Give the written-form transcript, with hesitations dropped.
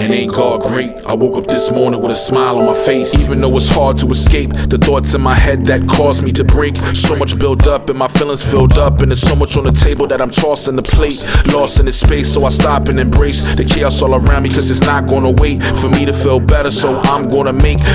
And ain't God great? I woke up this morning with a smile on my face. Even though it's hard to escape the thoughts in my head that caused me to break. So much built up and my feelings filled up, and there's so much on the table that I'm tossing the plate. Lost in this space, so I stop and embrace the chaos all around me, cause it's not gonna wait for me to feel better. So I'm gonna make